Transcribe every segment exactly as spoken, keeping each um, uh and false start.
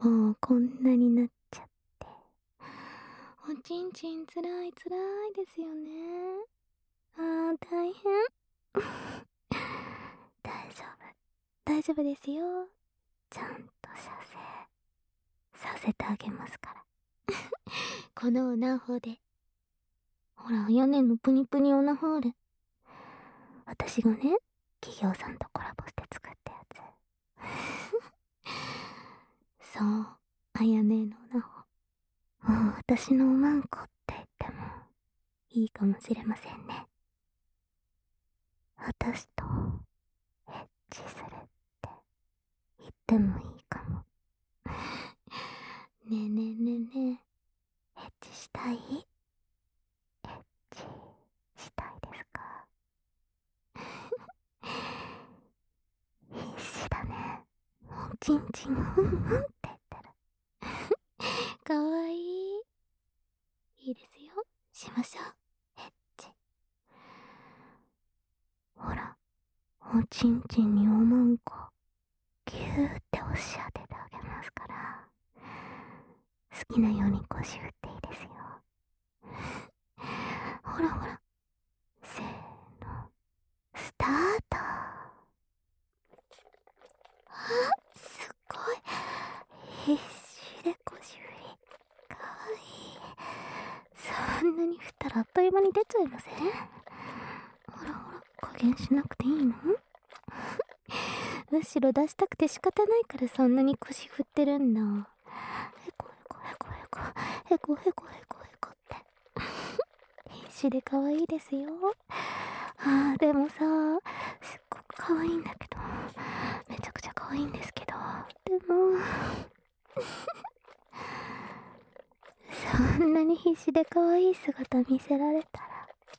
もうこんなになっちゃって。おちんちんつらいつらいですよね。あー、大変。大丈夫。大丈夫ですよ。ちゃんと射精させてあげますから。このオナホで。ほら、屋根のプニプニオナホール。私がね、企業さんとコラボして作ったやつ。そう、あやねのオナホ。もう私のおまんこって言ってもいいかもしれませんね。私とエッチするって言ってもいいかも。ねえねえねえねえ、エッチしたい？エッチしたいですか？必死だね。おちんちんふんふんって言ってる。かわいい。いいですよ。しましょう。エッチ。ほら、おちんちんにおまんこギューって押し当ててあげますから、好きなように腰振っていいですよ。ほらほら、せーの、スタート。あ、すっごい。必死で腰振り。かわいい。そんなに振ったらあっという間に出ちゃいません？ほらほら、加減しなくていいの？むしろ出したくて仕方ないからそんなに腰振ってるんだ。へこへこへこへこ、へこへこへこへこって。必死で可愛いですよ。あー、でもさ、すっごく可愛いんだけど、めちゃくちゃ可愛いんですけど、でも、そんなに必死で可愛い姿見せられたら、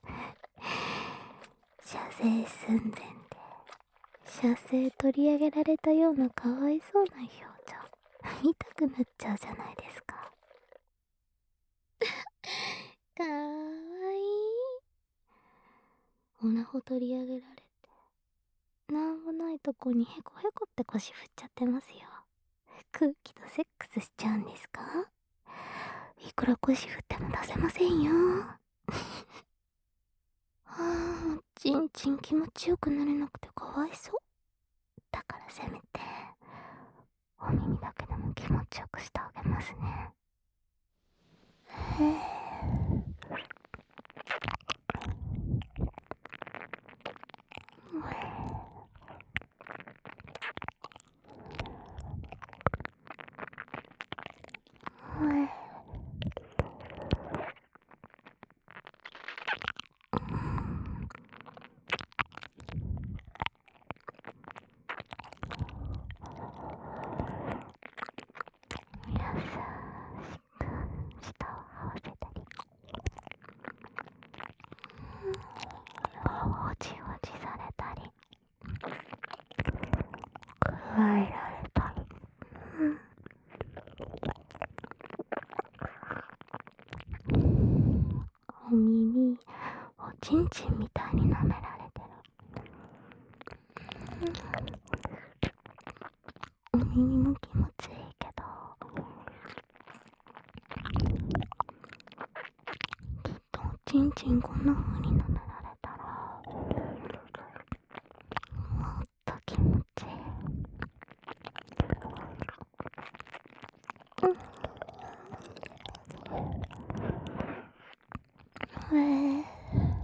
射精寸前で、射精取り上げられたようなかわいそうな表情、見たくなっちゃうじゃないですか。かわいい。おなほ取り上げられて、なんもないとこにヘコヘコって腰振っちゃってますよ。空気とセックスしちゃうんですか？いくら腰振っても出せませんよ。はあ、ちんちん気持ちよくなれなくてかわいそう。だからせめて、お耳だけでも気持ちよくしてあげますね。へえ。舌を合わせたり、おじおじされたり、くわえられたり、うん、お耳、おちんちんみたいに舐められてる。うん、お耳も気持ちいいけど、きっとおちんちんこんな風に舐められたら、もっと気持ちいい。うん、えー、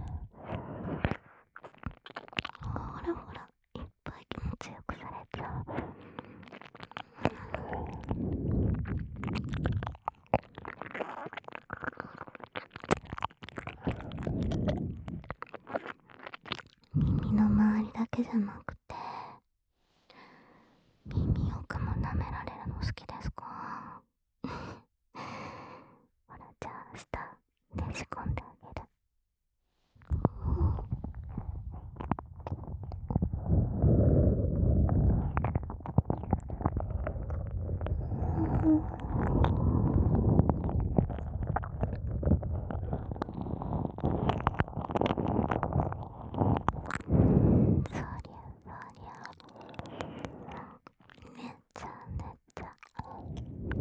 ほらほら、いっぱい気持ちよくされちゃう。耳の周りだけじゃなくて、耳奥も舐められるの好きですか？ほら、じゃあ下ねじ込んであげる。そりゃそりゃ、めっちゃめっちゃ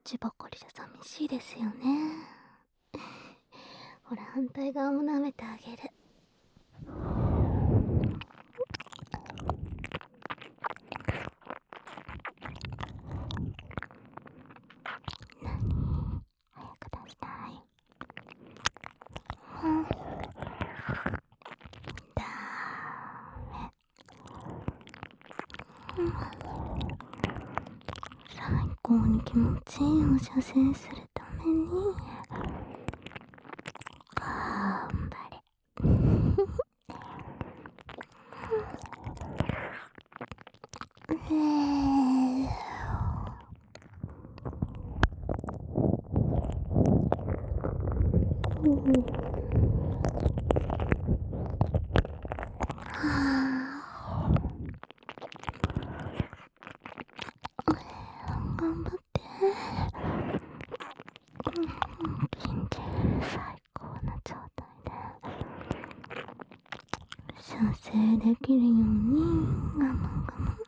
ちばかりじゃ寂しいですよね。ほら、反対側も舐めてあげる。なに、早く出したい。うん、だめ、うん、最高に気持ちいいお射精するために頑張れ。えー頑張って。緊急最高な状態で射精できるように我慢我慢。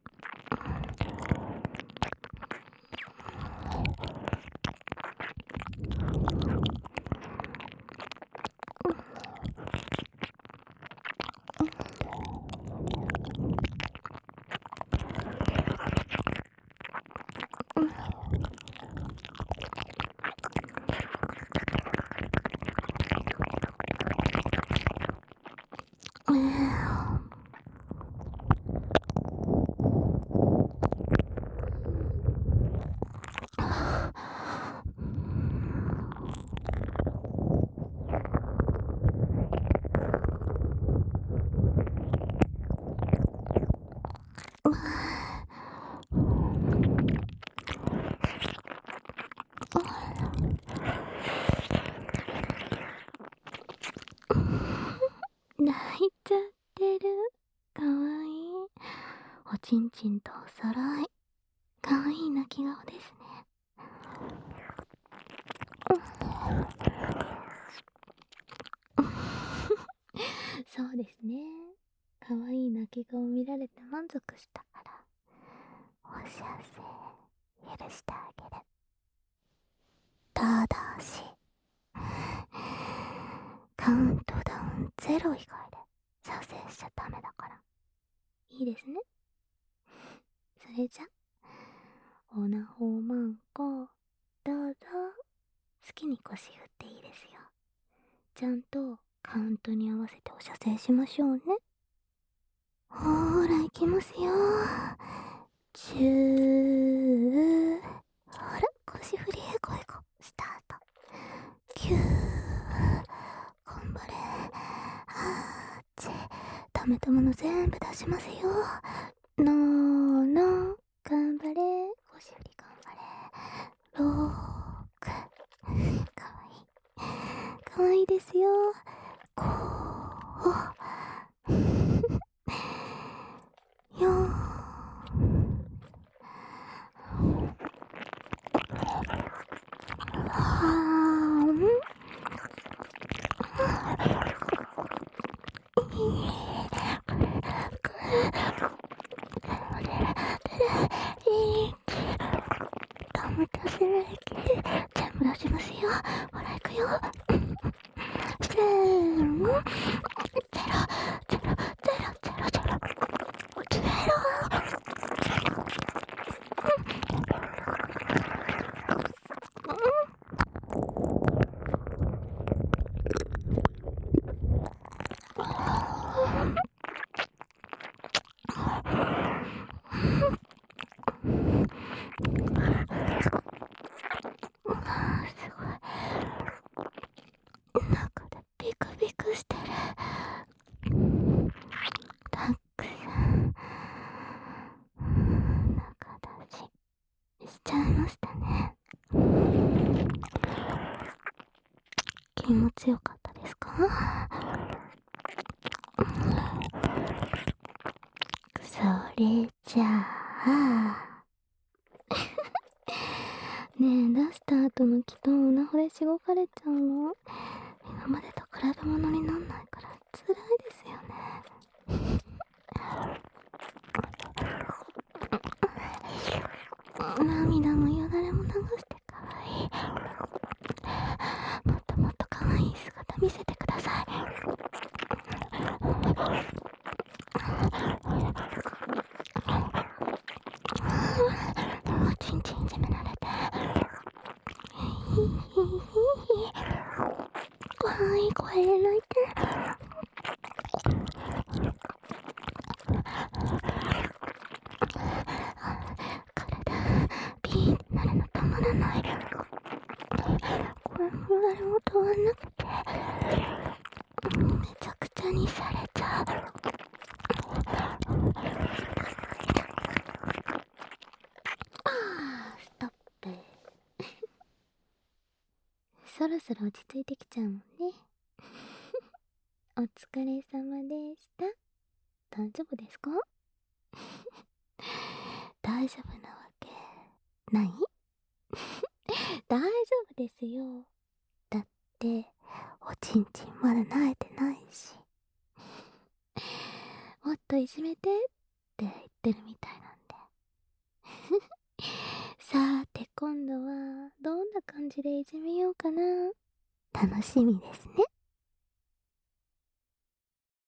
泣いちゃってる。かわいい。おちんちんとおそろい。かわいい泣き顔ですね。そうですね。かわいい泣き顔見られて満足したからお射精許してあげる。ただしカウントダウンゼロ以外で射精しちゃダメだから。いいですね。それじゃオナホーマンコどうぞ。好きに腰振っていいですよ。ちゃんとカウントに合わせてお射精しましょうね。ほーらいきますよ。じゅう、ほら腰振りへこへこスタート。きゅう、頑張れ。はち、溜めたもの全部出しますよ。のーの、頑張れ。腰振り頑張れ。ろく、かわいいかわいいですよ。ご、よん、はん、ダメ出せないけど全部出しますよ。ほらいくよ。せーの、ゼロゼロゼロゼロゼロゼロ。すごい中でビクビクしてる。たくさん中出ししちゃいましたね。気持ちよかったですか？それじゃあねえ、出した後の気とオナホでしごかれちゃうの今までと比べ物になんないから辛いですよね。涙もよだれも流して入れないで。体ピーってなるのたまらない。これも何も止まんなくて、めちゃくちゃにされちゃう。あー、ストップ。そろそろ落ち着いてきちゃうもんね。お疲れ様でした。大丈夫ですか？大丈夫なわけない大丈夫ですよ。だって、おちんちんまだ慣れてないし。もっといじめてって言ってるみたいなんで。さーて今度はどんな感じでいじめようかな。楽しみですね。